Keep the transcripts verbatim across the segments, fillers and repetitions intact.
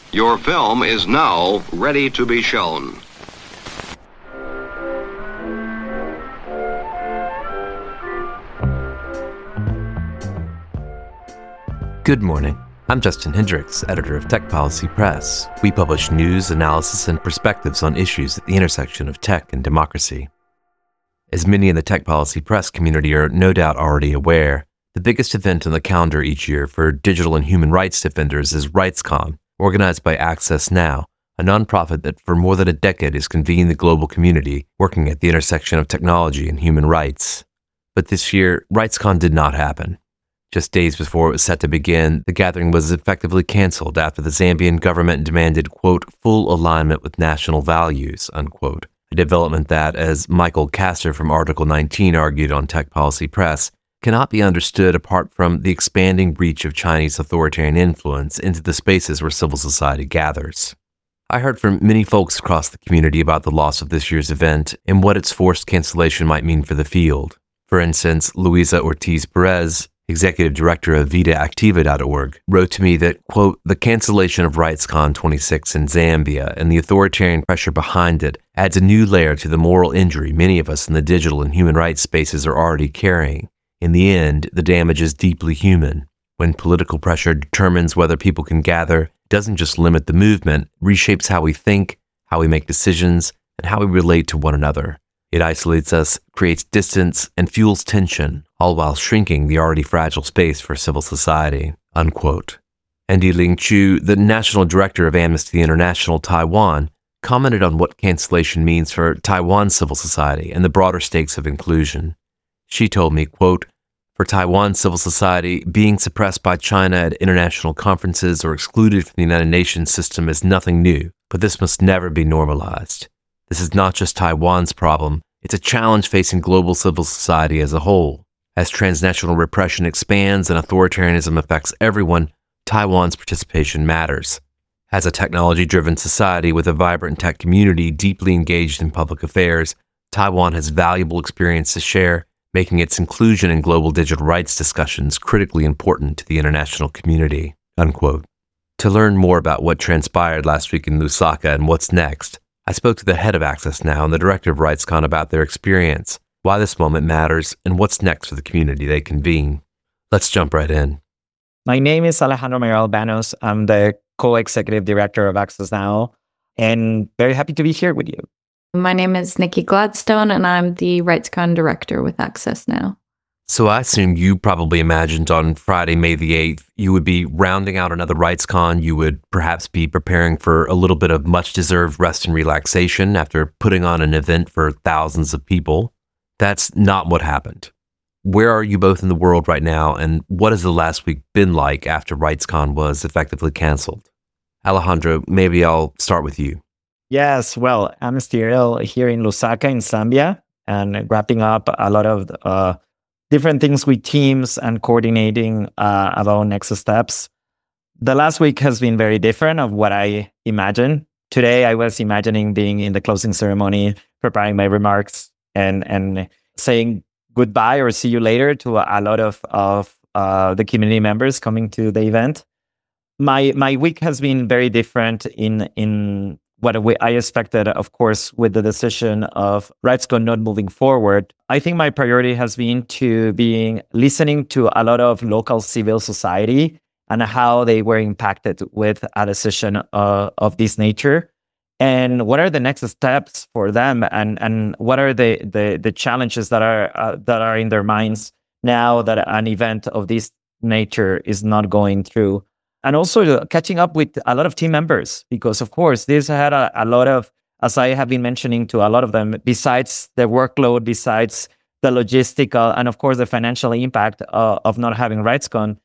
Your film is now ready to be shown. Good morning. I'm Justin Hendricks, editor of Tech Policy Press. We publish news, analysis, and perspectives on issues at the intersection of tech and democracy. As many in the Tech Policy Press community are no doubt already aware, the biggest event on the calendar each year for digital and human rights defenders is RightsCon, organized by Access Now, a nonprofit that for more than a decade has convened the global community working at the intersection of technology and human rights. But this year, RightsCon did not happen. Just days before it was set to begin, the gathering was effectively canceled after the Zambian government demanded, quote, full alignment with national values, unquote, a development that, as Michael Castor from Article nineteen argued on Tech Policy Press, cannot be understood apart from the expanding reach of Chinese authoritarian influence into the spaces where civil society gathers. I heard from many folks across the community about the loss of this year's event and what its forced cancellation might mean for the field. For instance, Luisa Ortiz Perez, executive director of vida activa dot org, wrote to me that, quote, the cancellation of RightsCon twenty-six in Zambia and the authoritarian pressure behind it adds a new layer to the moral injury many of us in the digital and human rights spaces are already carrying. In the end, the damage is deeply human. When political pressure determines whether people can gather, it doesn't just limit the movement, it reshapes how we think, how we make decisions, and how we relate to one another. It isolates us, creates distance, and fuels tension, all while shrinking the already fragile space for civil society, unquote. Andy Ling Chu, the national director of Amnesty International Taiwan, commented on what cancellation means for Taiwan civil society and the broader stakes of inclusion. She told me, quote, for Taiwan civil society, being suppressed by China at international conferences or excluded from the United Nations system is nothing new, but this must never be normalized. This is not just Taiwan's problem, it's a challenge facing global civil society as a whole. As transnational repression expands and authoritarianism affects everyone, Taiwan's participation matters. As a technology-driven society with a vibrant tech community deeply engaged in public affairs, Taiwan has valuable experience to share, making its inclusion in global digital rights discussions critically important to the international community, unquote. To learn more about what transpired last week in Lusaka and what's next, I spoke to the head of Access Now and the director of RightsCon about their experience, why this moment matters, and what's next for the community they convene. Let's jump right in. My name is Alejandro Mayoral Banos. I'm the co-executive director of Access Now, and very happy to be here with you. My name is Nikki Gladstone, and I'm the RightsCon director with Access Now. So I assume you probably imagined on Friday, May the eighth, you would be rounding out another RightsCon. You would perhaps be preparing for a little bit of much-deserved rest and relaxation after putting on an event for thousands of people. That's not what happened. Where are you both in the world right now, and what has the last week been like after RightsCon was effectively canceled? Alejandro, maybe I'll start with you. Yes, well, I'm still here in Lusaka in Zambia and wrapping up a lot of uh, different things with teams and coordinating uh, about next steps. The last week has been very different of what I imagined. Today, I was imagining being in the closing ceremony, preparing my remarks and and saying goodbye or see you later to a, a lot of, of uh, the community members coming to the event. My my week has been very different in in what I expected, of course, with the decision of RightsCon not moving forward. I think my priority has been to being listening to a lot of local civil society and how they were impacted with a decision uh, of this nature. And what are the next steps for them, and and what are the the, the challenges that are uh, that are in their minds now that an event of this nature is not going through? And also catching up with a lot of team members, because of course this had a, a lot of, as I have been mentioning to a lot of them, besides the workload, besides the logistical, and of course the financial impact uh, of not having RightsCon,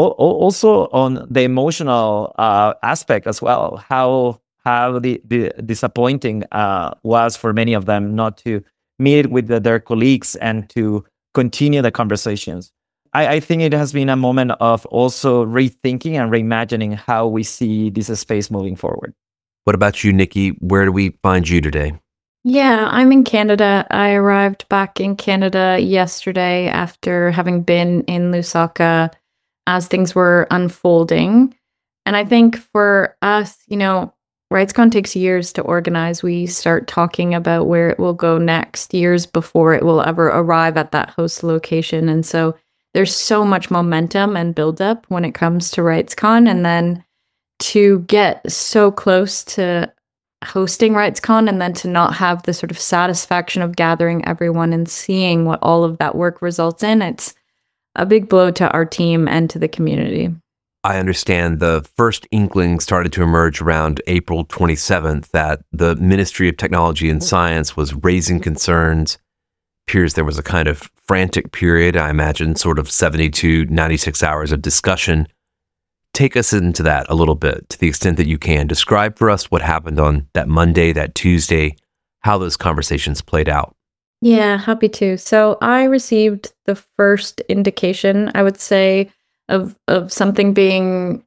also on the emotional uh, aspect as well. How how the, the disappointing uh, was for many of them not to meet with the, their colleagues and to continue the conversations. I, I think it has been a moment of also rethinking and reimagining how we see this space moving forward. What about you, Nikki? Where do we find you today? Yeah, I'm in Canada. I arrived back in Canada yesterday after having been in Lusaka as things were unfolding. And I think for us, you know, RightsCon takes years to organize. We start talking about where it will go next, years before it will ever arrive at that host location. And so there's so much momentum and buildup when it comes to RightsCon. And then to get so close to hosting RightsCon and then to not have the sort of satisfaction of gathering everyone and seeing what all of that work results in, it's a big blow to our team and to the community. I understand the first inkling started to emerge around April twenty-seventh that the Ministry of Technology and Science was raising concerns. Appears there was a kind of frantic period, I imagine, sort of seventy-two, ninety-six hours of discussion. Take us into that a little bit, to the extent that you can. Describe for us what happened on that Monday, that Tuesday, how those conversations played out. Yeah, happy to. So I received the first indication, I would say, of of something being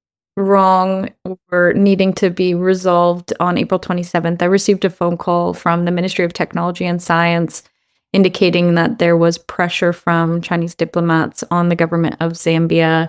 wrong or needing to be resolved on April twenty-seventh. I received a phone call from the Ministry of Technology and Science indicating that there was pressure from Chinese diplomats on the government of Zambia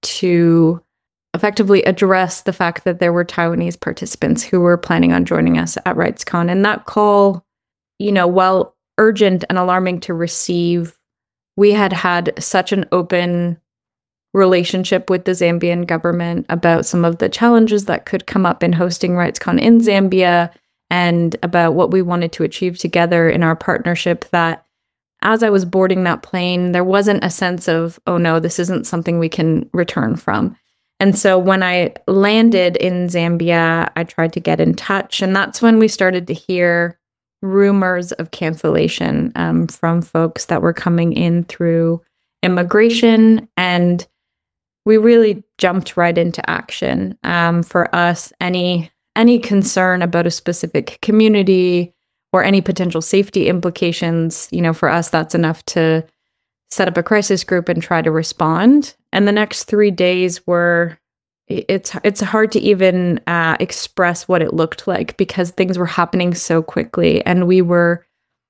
to effectively address the fact that there were Taiwanese participants who were planning on joining us at RightsCon. And that call, you know, while urgent and alarming to receive, we had had such an open relationship with the Zambian government about some of the challenges that could come up in hosting RightsCon in Zambia and about what we wanted to achieve together in our partnership, that as I was boarding that plane, there wasn't a sense of, oh no, this isn't something we can return from. And so when I landed in Zambia, I tried to get in touch, and that's when we started to hear rumors of cancellation um, from folks that were coming in through immigration, and we really jumped right into action. Um, for us, any any concern about a specific community or any potential safety implications, you know, for us, that's enough to set up a crisis group and try to respond. And the next three days were, it's it's hard to even uh, express what it looked like because things were happening so quickly, and we were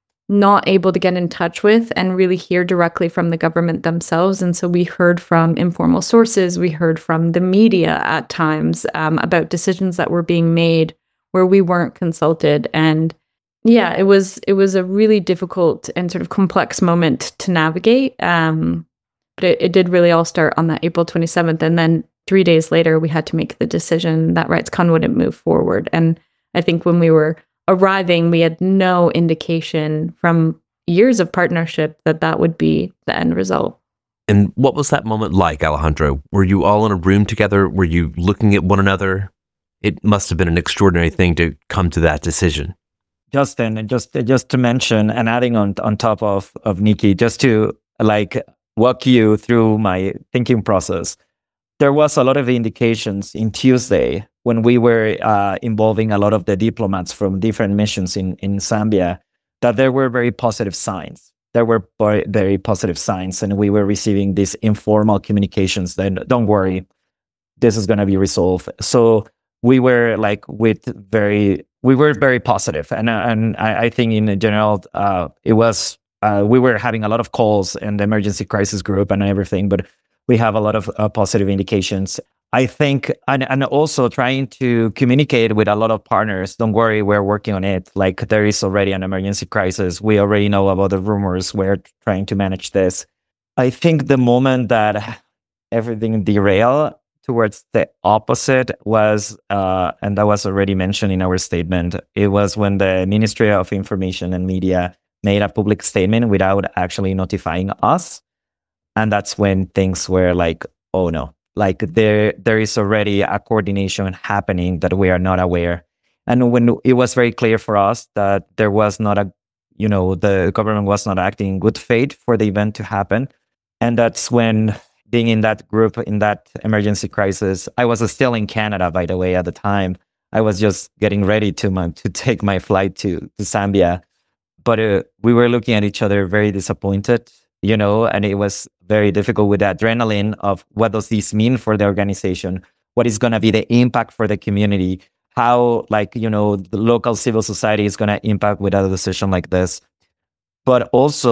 not able to get in touch with and really hear directly from the government themselves. And so we heard from informal sources, we heard from the media at times um, about decisions that were being made where we weren't consulted. And yeah, it was it was a really difficult and sort of complex moment to navigate. Um, but it, it did really all start on that April twenty-seventh. And then three days later, we had to make the decision that RightsCon wouldn't move forward. And I think when we were arriving, we had no indication from years of partnership that that would be the end result. And what was that moment like, Alejandro? Were you all in a room together? Were you looking at one another? It must have been an extraordinary thing to come to that decision. Justin, just just to mention, and adding on on top of of Nikki, just to like walk you through my thinking process. There was a lot of indications in Tuesday when we were uh, involving a lot of the diplomats from different missions in, in Zambia, that there were very positive signs. There were very, very positive signs, and we were receiving these informal communications that, don't worry, this is going to be resolved. So we were like with very, we were very positive. And, and I, I think in general, uh, it was, uh, we were having a lot of calls in the emergency crisis group and everything, but we have a lot of uh, positive indications. I think, and, and also trying to communicate with a lot of partners. Don't worry, we're working on it. Like there is already an emergency crisis. We already know about the rumors. We're trying to manage this. I think the moment that everything derailed towards the opposite was, uh, and that was already mentioned in our statement, it was when the Ministry of Information and Media made a public statement without actually notifying us. And that's when things were like, oh no, like there there is already a coordination happening that we are not aware. And when it was very clear for us that there was not a, you know, the government was not acting in good faith for the event to happen. And that's when being in that group, in that emergency crisis, I was still in Canada, by the way, at the time. I was just getting ready to, my, to take my flight to, to Zambia. But uh, we were looking at each other very disappointed, you know, and it was very difficult with the adrenaline of what does this mean for the organization? What is going to be the impact for the community? How, like, you know, the local civil society is going to impact with a decision like this. But also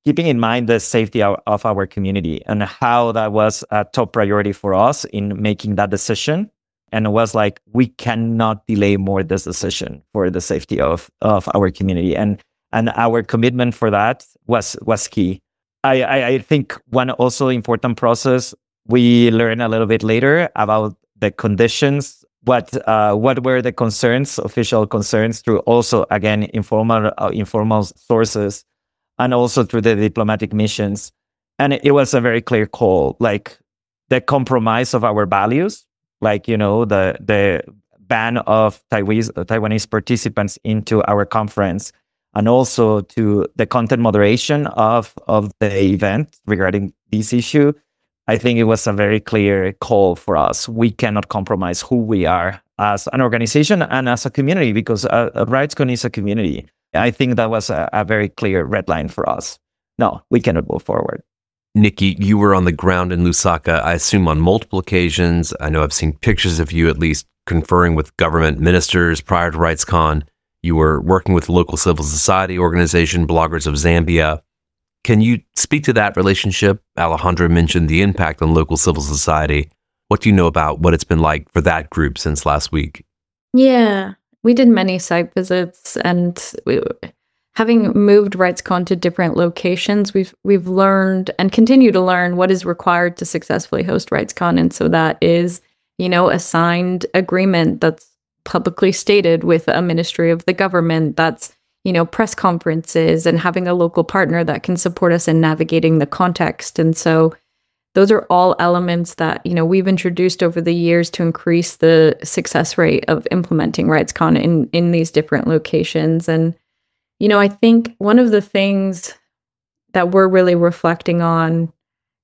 keeping in mind the safety of, of our community and how that was a top priority for us in making that decision. And it was like, we cannot delay more this decision for the safety of, of our community. And and our commitment for that was was key. I, I, I think one also important process, we learned a little bit later about the conditions, what uh, what were the concerns, official concerns, through also, again, informal uh, informal sources, and also through the diplomatic missions. And it, it was a very clear call, like the compromise of our values, like, you know, the the ban of Taiwanese, Taiwanese participants into our conference, and also to the content moderation of, of the event regarding this issue. I think it was a very clear call for us. We cannot compromise who we are as an organization and as a community, because uh, RightsCon is a community. I think that was a, a very clear red line for us. No, we cannot move forward. Nikki, you were on the ground in Lusaka, I assume on multiple occasions. I know I've seen pictures of you at least conferring with government ministers prior to RightsCon. You were working with the local civil society organization, Bloggers of Zambia. Can you speak to that relationship? Alejandro mentioned the impact on local civil society. What do you know about what it's been like for that group since last week? Yeah, we did many site visits, and we, having moved RightsCon to different locations, we've we've learned and continue to learn what is required to successfully host RightsCon. And so that is, you know, a signed agreement that's publicly stated with a ministry of the government. That's, you know, press conferences and having a local partner that can support us in navigating the context. And so those are all elements that, you know, we've introduced over the years to increase the success rate of implementing RightsCon in, in these different locations. And, you know, I think one of the things that we're really reflecting on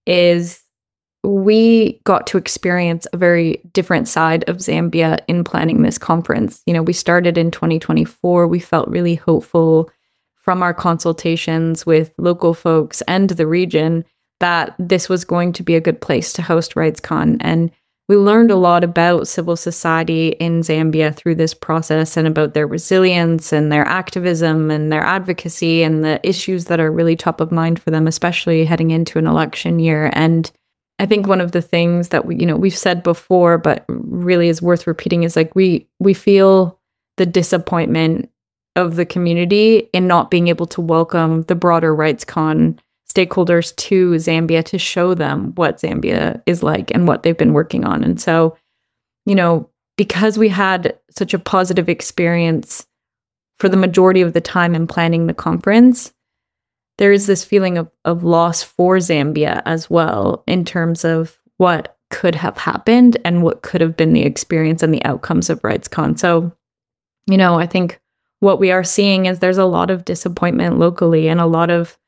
is we got to experience a very different side of Zambia in planning this conference. You know, we started in twenty twenty-four. We felt really hopeful from our consultations with local folks and the region that this was going to be a good place to host RightsCon. And we learned a lot about civil society in Zambia through this process, and about their resilience and their activism and their advocacy and the issues that are really top of mind for them, especially heading into an election year. And I think one of the things that we, you know, we've said before, but really is worth repeating, is like we we feel the disappointment of the community in not being able to welcome the broader RightsCon stakeholders to Zambia to show them what Zambia is like and what they've been working on. And so, you know, because we had such a positive experience for the majority of the time in planning the conference, there is this feeling of, of loss for Zambia as well, in terms of what could have happened and what could have been the experience and the outcomes of RightsCon. So, you know, I think what we are seeing is there's a lot of disappointment locally and a lot of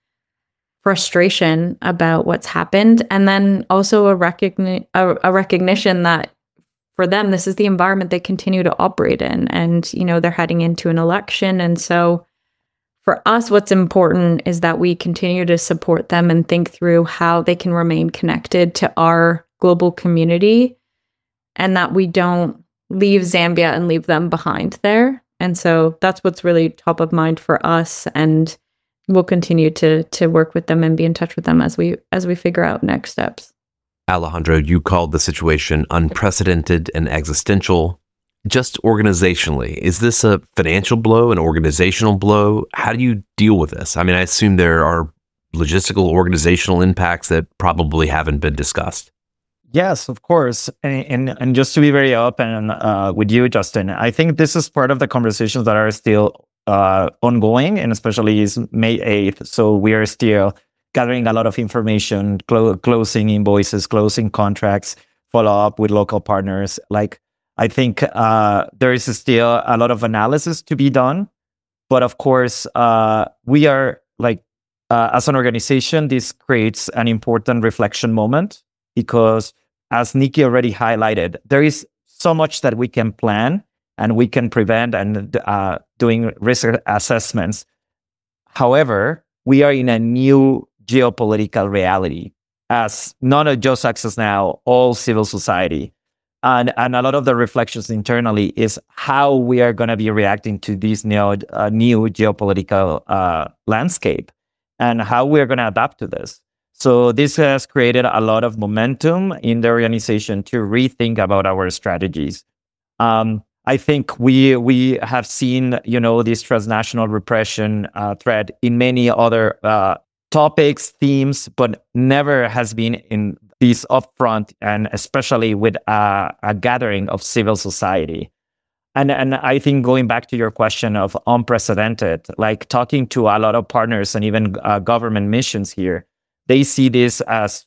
frustration about what's happened. And then also a, recogni- a, a recognition that for them, this is the environment they continue to operate in. And, you know, they're heading into an election. And so for us, what's important is that we continue to support them and think through how they can remain connected to our global community, and that we don't leave Zambia and leave them behind there. And so that's what's really top of mind for us. And we'll continue to to work with them and be in touch with them as we as we figure out next steps. Alejandro, you called the situation unprecedented and existential. Just organizationally, is this a financial blow, an organizational blow? How do you deal with this? I mean, I assume there are logistical, organizational impacts that probably haven't been discussed. Yes, of course. And, and, and just to be very open uh, with you, Justin, I think this is part of the conversations that are still uh, ongoing, and especially is May eighth. So we are still gathering a lot of information, clo- closing invoices, closing contracts, follow up with local partners. Like, I think uh, there is still a lot of analysis to be done. But of course, uh, we are like, uh, as an organization, this creates an important reflection moment, because as Nikki already highlighted, there is so much that we can plan and we can prevent, and uh, doing risk assessments. However, we are in a new geopolitical reality, as not just Access Now, all civil society. And, and a lot of the reflections internally is how we are going to be reacting to this new, uh, new geopolitical uh, landscape. and how we're going to adapt to this. So this has created a lot of momentum in the organization to rethink about our strategies. Um, I think we we have seen, you know, this transnational repression uh, threat in many other uh, topics, themes, but never has been in this upfront, and especially with a, a gathering of civil society. And and I think going back to your question of unprecedented, like talking to a lot of partners and even uh, government missions here, they see this as,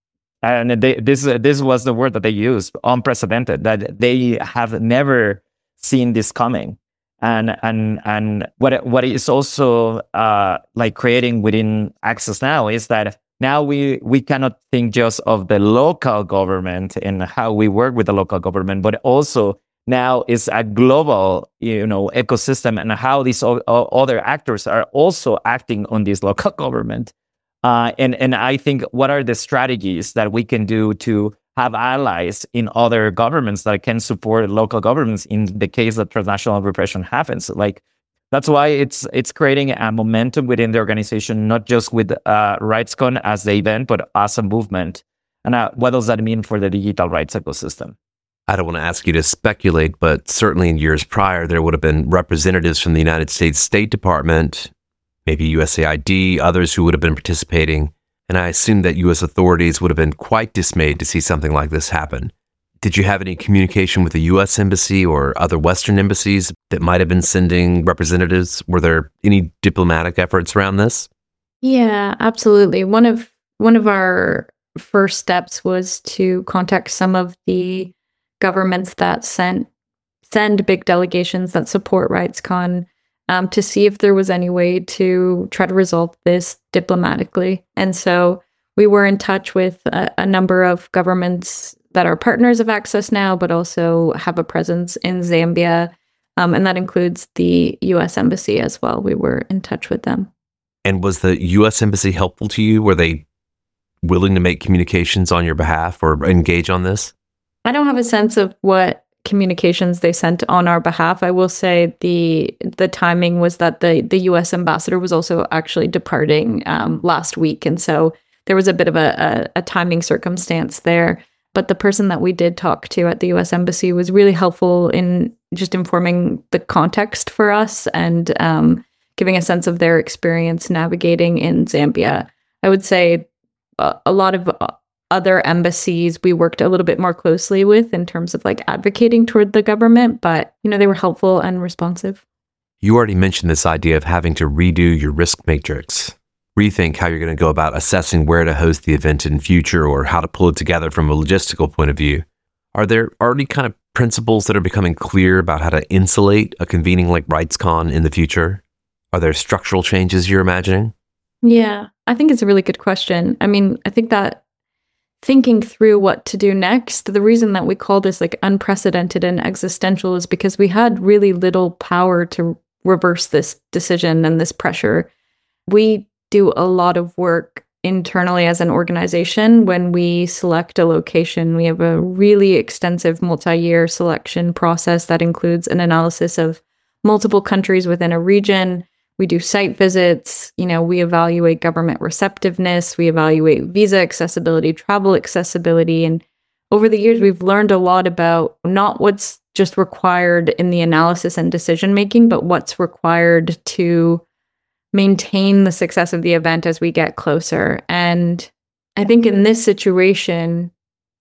and they, this this was the word that they used, unprecedented, that they have never seen this coming. And and and what what is also uh, like creating within Access Now is that now we we cannot think just of the local government and how we work with the local government, but also now is a global, you know, ecosystem, and how these o- o- other actors are also acting on this local government. Uh, and and I think, what are the strategies that we can do to have allies in other governments that can support local governments in the case that transnational repression happens? Like, that's why it's it's creating a momentum within the organization, not just with uh, RightsCon as the event, but as a movement. And uh, what does that mean for the digital rights ecosystem? I don't want to ask you to speculate, but certainly in years prior, there would have been representatives from the United States State Department, maybe U S A I D, others who would have been participating. And I assume that U S authorities would have been quite dismayed to see something like this happen. Did you have any communication with the U S Embassy or other Western embassies that might have been sending representatives? Were there any diplomatic efforts around this? Yeah, absolutely. One of one of our first steps was to contact some of the governments that sent send big delegations that support RightsCon, um, to see if there was any way to try to resolve this diplomatically. And so we were in touch with a, a number of governments that are partners of Access Now, but also have a presence in Zambia. Um, and that includes the U S Embassy as well. We were in touch with them. And was the U S Embassy helpful to you? Were they willing to make communications on your behalf or engage on this? I don't have a sense of what communications they sent on our behalf. I will say the the timing was that the the U S ambassador was also actually departing um, last week, and so there was a bit of a, a, a timing circumstance there. But the person that we did talk to at the U S Embassy was really helpful in just informing the context for us and um, giving a sense of their experience navigating in Zambia. I would say a, a lot of other embassies we worked a little bit more closely with in terms of like advocating toward the government, but you know, they were helpful and responsive. You already mentioned this idea of having to redo your risk matrix, rethink how you're going to go about assessing where to host the event in future or how to pull it together from a logistical point of view. Are there already kind of principles that are becoming clear about how to insulate a convening like RightsCon in the future? Are there structural changes you're imagining? Yeah, I think it's a really good question. I mean, I think that thinking through what to do next, the reason that we call this like unprecedented and existential is because we had really little power to reverse this decision and this pressure. We do a lot of work internally as an organization. When we select a location, we have a really extensive multi-year selection process that includes an analysis of multiple countries within a region. We do site visits, you know, we evaluate government receptiveness, we evaluate visa accessibility, travel accessibility. And over the years, we've learned a lot about not what's just required in the analysis and decision making, but what's required to maintain the success of the event as we get closer. And I think in this situation,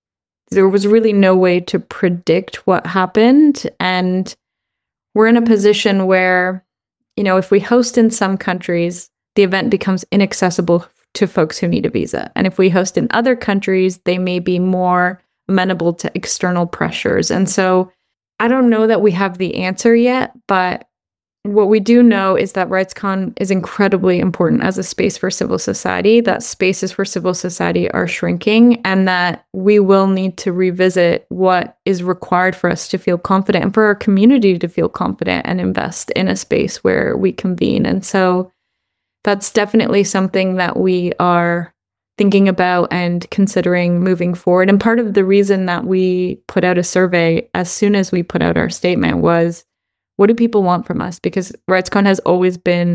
there was really no way to predict what happened. And we're in a position where, you know, if we host in some countries, the event becomes inaccessible to folks who need a visa. And if we host in other countries, they may be more amenable to external pressures. And so I don't know that we have the answer yet, but what we do know is that RightsCon is incredibly important as a space for civil society, that spaces for civil society are shrinking, and that we will need to revisit what is required for us to feel confident and for our community to feel confident and invest in a space where we convene. And so that's definitely something that we are thinking about and considering moving forward. And part of the reason that we put out a survey as soon as we put out our statement was, what do people want from us? Because RightsCon has always been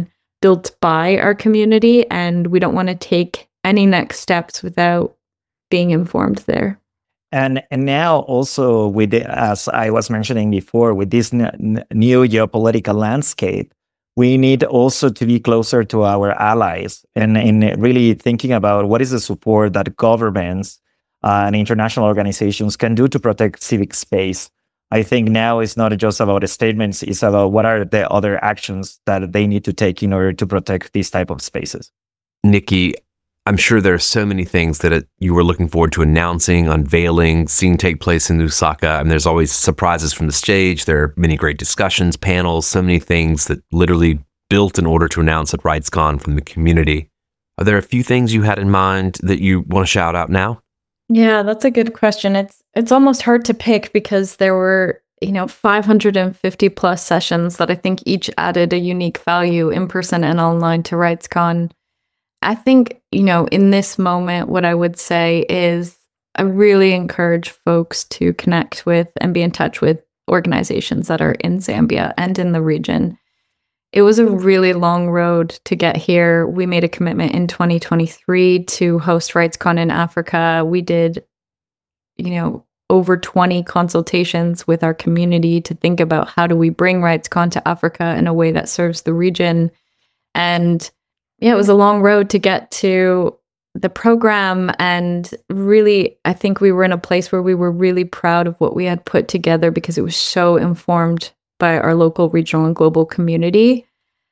built by our community, and we don't want to take any next steps without being informed there. And and now also with the, as I was mentioning before, with this n- n- new geopolitical landscape, we need also to be closer to our allies and in really thinking about what is the support that governments uh, and international organizations can do to protect civic space. I think now it's not just about the statements, it's about what are the other actions that they need to take in order to protect these type of spaces. Nikki, I'm sure there are so many things that it, you were looking forward to announcing, unveiling, seeing take place in Lusaka. And there's always surprises from the stage. There are many great discussions, panels, so many things that literally built in order to announce at RightsCon from the community. Are there a few things you had in mind that you want to shout out now? Yeah, that's a good question. It's it's almost hard to pick because there were, you know, five hundred fifty plus sessions that I think each added a unique value in person and online to RightsCon. I think, you know, in this moment, what I would say is I really encourage folks to connect with and be in touch with organizations that are in Zambia and in the region. It was a really long road to get here. We made a commitment in twenty twenty-three to host RightsCon in Africa. We did, you know, over twenty consultations with our community to think about how do we bring RightsCon to Africa in a way that serves the region. And yeah, it was a long road to get to the program. And really, I think we were in a place where we were really proud of what we had put together because it was so informed by our local, regional, and global community.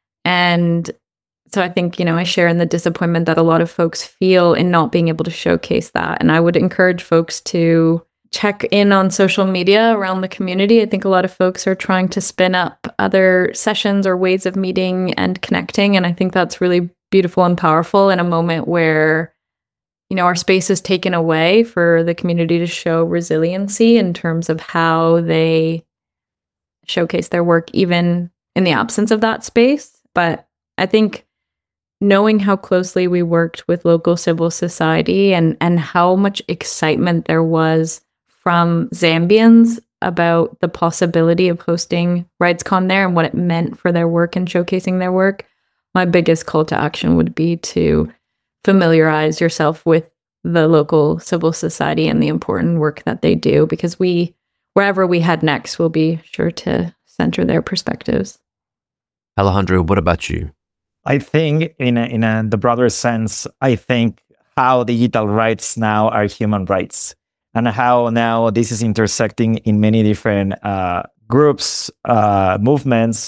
And so I think, you know, I share in the disappointment that a lot of folks feel in not being able to showcase that. And I would encourage folks to check in on social media around the community. I think a lot of folks are trying to spin up other sessions or ways of meeting and connecting. And I think that's really beautiful and powerful in a moment where, you know, our space is taken away for the community to show resiliency in terms of how they showcase their work, even in the absence of that space. But I think knowing how closely we worked with local civil society and, and how much excitement there was from Zambians about the possibility of hosting RightsCon there and what it meant for their work and showcasing their work, my biggest call to action would be to familiarize yourself with the local civil society and the important work that they do, because we, wherever we head next, we'll be sure to center their perspectives. Alejandro, what about you? I think in a, in a, the broader sense, I think how digital rights now are human rights and how now this is intersecting in many different uh, groups, uh, movements,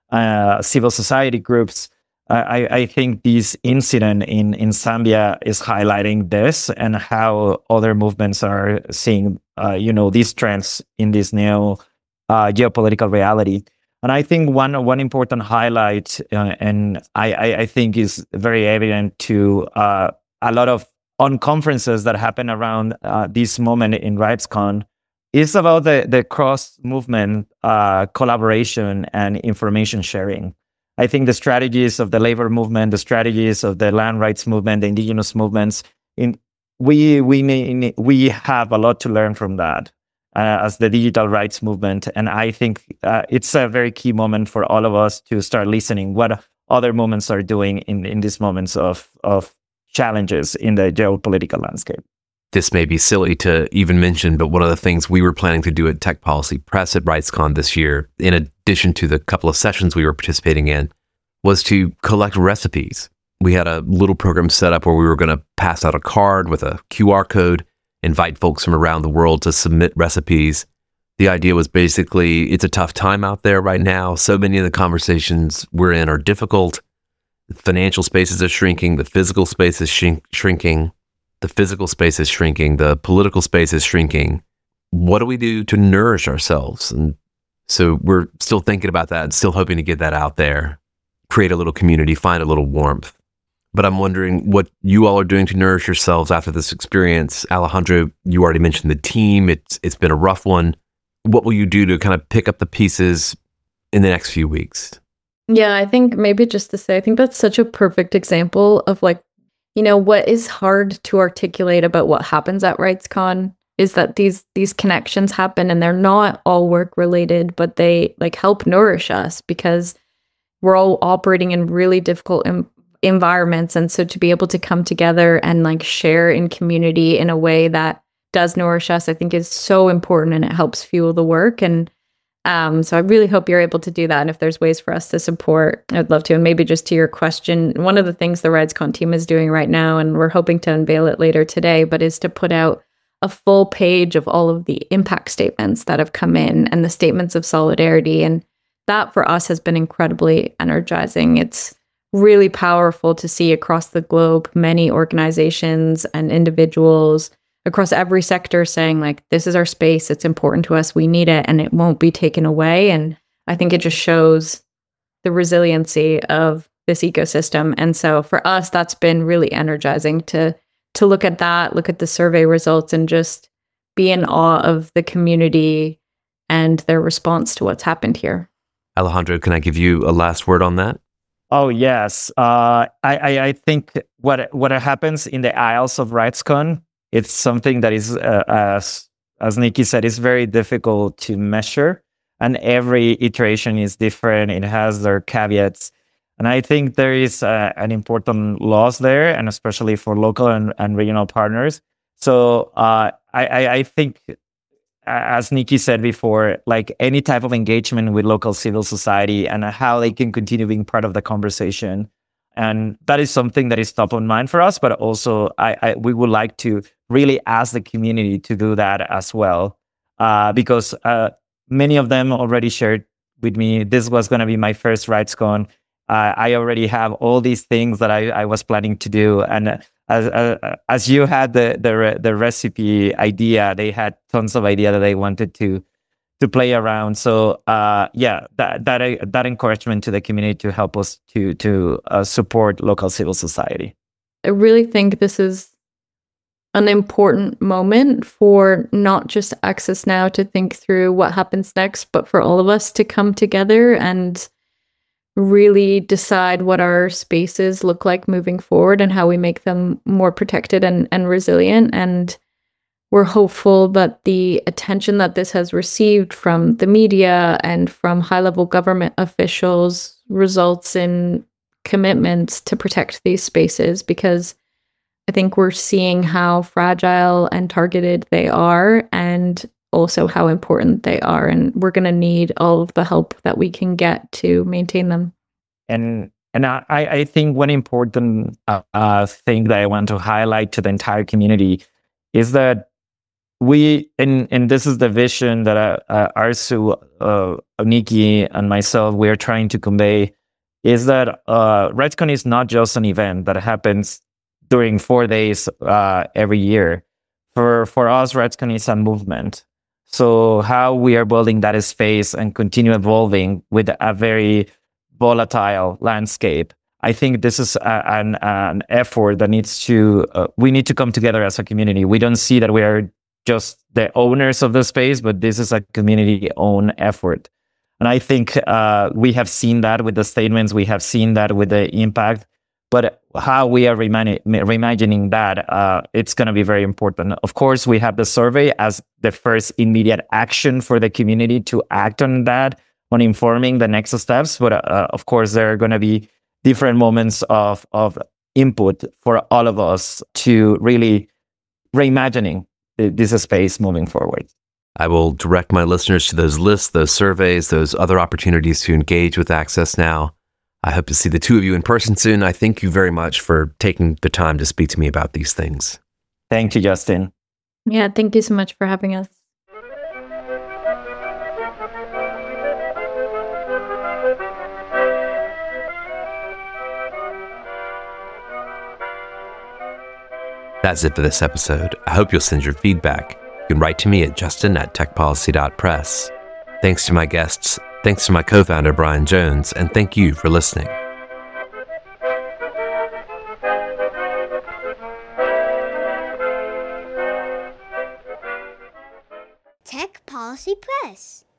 uh, civil society groups. I, I think this incident in, in Zambia is highlighting this and how other movements are seeing, uh, you know, these trends in this new uh, geopolitical reality. And I think one one important highlight, uh, and I, I, I think is very evident to uh, a lot of on conferences that happen around uh, this moment in RightsCon, is about the, the cross-movement uh, collaboration and information sharing. I think the strategies of the labor movement, the strategies of the land rights movement, the indigenous movements, in we we need, we have a lot to learn from that uh, as the digital rights movement. And I think uh, it's a very key moment for all of us to start listening what other movements are doing in, in these moments of, of challenges in the geopolitical landscape. This may be silly to even mention, but one of the things we were planning to do at Tech Policy Press at RightsCon this year, in addition to the couple of sessions we were participating in, was to collect recipes. We had a little program set up where we were going to pass out a card with a Q R code, invite folks from around the world to submit recipes. The idea was basically, it's a tough time out there right now. So many of the conversations we're in are difficult. The financial spaces are shrinking. The physical space is shrink- shrinking. The physical space is shrinking. The political space is shrinking. What do we do to nourish ourselves? And so we're still thinking about that and still hoping to get that out there, create a little community, find a little warmth. But I'm wondering what you all are doing to nourish yourselves after this experience. Alejandro, you already mentioned the team. It's It's been a rough one. What will you do to kind of pick up the pieces in the next few weeks? Yeah, I think maybe just to say, I think that's such a perfect example of like, you know, what is hard to articulate about what happens at RightsCon is that these these connections happen and they're not all work related, but they like help nourish us because, we're all operating in really difficult em- environments. And so to be able to come together and like share in community in a way that does nourish us, I think is so important, and it helps fuel the work. And um, so I really hope you're able to do that. And if there's ways for us to support, I'd love to. And maybe just to your question, one of the things the RIDESCON team is doing right now, and we're hoping to unveil it later today, but is to put out a full page of all of the impact statements that have come in and the statements of solidarity. And that for us has been incredibly energizing. It's really powerful to see across the globe many organizations and individuals across every sector saying like, this is our space, it's important to us, we need it, and it won't be taken away. And I think it just shows the resiliency of this ecosystem. And so for us, that's been really energizing to to look at that, look at the survey results, and just be in awe of the community and their response to what's happened here. Alejandro, can I give you a last word on that? Oh, yes. Uh, I, I, I think what what happens in the aisles of RIDESCON, it's something that is, uh, as, as Nikki said, is very difficult to measure. And every iteration is different. It has their caveats. And I think there is uh, an important loss there, and especially for local and, and regional partners. So uh, I, I, I think, as Nikki said before, like any type of engagement with local civil society and how they can continue being part of the conversation. And that is something that is top of mind for us, but also I, I we would like to really ask the community to do that as well, uh, because uh, many of them already shared with me, this was going to be my first RIDESCON. Uh, I already have all these things that I, I was planning to do. And as uh, as you had the, the re- the recipe idea, they had tons of idea that they wanted to to play around. So uh, yeah, that that uh, that encouragement to the community to help us to to uh, support local civil society. I really think this is an important moment for not just Access Now to think through what happens next, but for all of us to come together and really decide what our spaces look like moving forward and how we make them more protected and, and resilient. And we're hopeful that the attention that this has received from the media and from high-level government officials results in commitments to protect these spaces, because I think we're seeing how fragile and targeted they are, and also how important they are. And we're going to need all of the help that we can get to maintain them. And and I, I think one important uh, uh, thing that I want to highlight to the entire community is that we, and, and this is the vision that uh, uh, Arzu, uh, Nikki, and myself, we are trying to convey, is that uh, RIDESCON is not just an event that happens during four days uh, every year. For, for us, RIDESCON is a movement. So how we are building that space and continue evolving with a very volatile landscape, I think this is a, an, an effort that needs to, uh, we need to come together as a community. We don't see that we are just the owners of the space, but this is a community-owned effort. And I think uh, we have seen that with the statements, we have seen that with the impact, but how we are reimagine, reimagining that, uh, it's going to be very important. Of course, we have the survey as the first immediate action for the community to act on that, on informing the next steps. But uh, of course, there are going to be different moments of, of input for all of us to really reimagining this space moving forward. I will direct my listeners to those lists, those surveys, those other opportunities to engage with Access Now. I hope to see the two of you in person soon. I thank you very much for taking the time to speak to me about these things. Thank you, Justin. Yeah, thank you so much for having us. That's it for this episode. I hope you'll send your feedback. You can write to me at justin at techpolicy dot press. Thanks to my guests, thanks to my co-founder Brian Jones, and thank you for listening. Tech Policy Press.